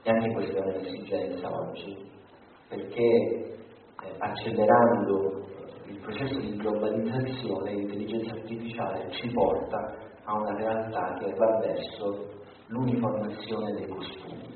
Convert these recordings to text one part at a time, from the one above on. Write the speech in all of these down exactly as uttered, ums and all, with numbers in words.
E anche questa è un'esigenza oggi, perché eh, accelerando il processo di globalizzazione, l'intelligenza artificiale ci porta a una realtà che va verso l'uniformazione dei costumi.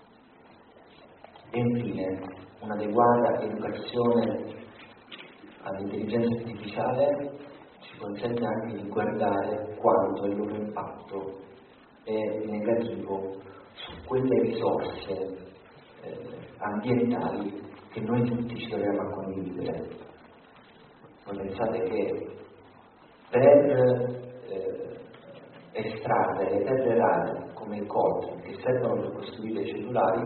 E infine, un'adeguata educazione all'intelligenza artificiale ci consente anche di guardare quanto il loro impatto è negativo su quelle risorse eh, ambientali che noi tutti ci troviamo a condividere. Voi pensate che per eh, estrarre le terre rare come il coltan che servono per costruire i cellulari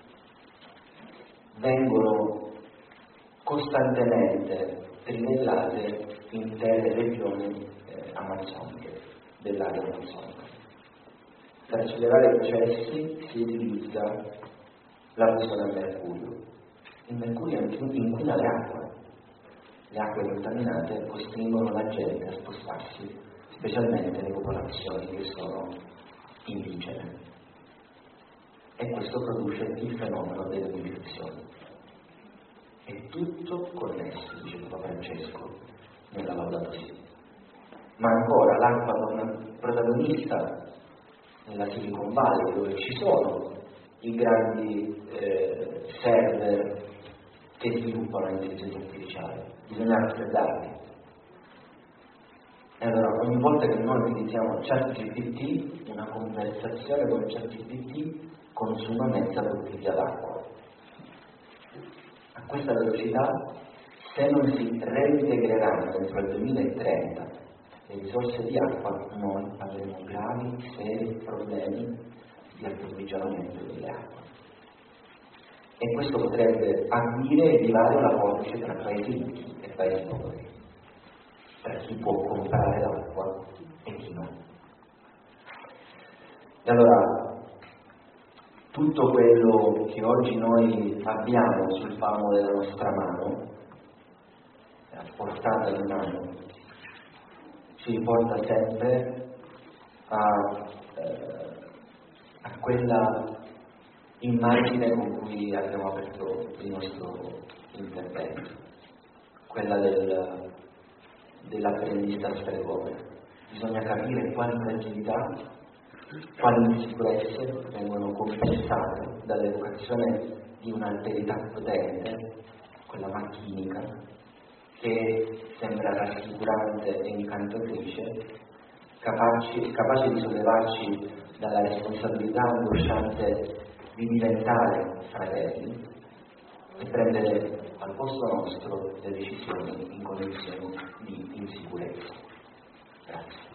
vengono costantemente trivellate intere regioni eh, amazzoniche, dell'area amazzonica. Per accelerare i processi si utilizza la fusione al mercurio. Il mercurio inquina le acque. Le acque contaminate costringono la gente a spostarsi, specialmente le popolazioni che sono indigene. E questo produce il fenomeno delle migrazioni. È tutto connesso, dice Papa Francesco nella Laudato Si. Ma ancora l'acqua torna protagonista nella Silicon Valley, dove ci sono i grandi eh, server che sviluppano l'intelligenza artificiale. Bisogna raffreddarli. E allora ogni volta che noi utilizziamo ChatGPT, una conversazione con ChatGPT consuma mezza bottiglia d'acqua. A questa velocità, se non si reintegreranno entro il duemilatrenta le risorse di acqua, noi avremo gravi, seri problemi di approvvigionamento delle acque. E questo potrebbe acuire e dividere la forbice tra paesi ricchi e paesi poveri, tra chi può comprare l'acqua e chi no. E allora, tutto quello che oggi noi abbiamo sul palmo della nostra mano, a portata di mano, ci riporta sempre a, eh, a quella immagine con cui abbiamo aperto il nostro intervento, quella del, dell'apprendista stregone. Bisogna capire quali fragilità, quali insicurezze vengono compensate dall'evocazione di un'alterità potente, quella macchinica, che sembra rassicurante e incantatrice, capace, capace di sollevarci dalla responsabilità angosciante di diventare fratelli e prendere al posto nostro le decisioni in condizioni di insicurezza. Grazie.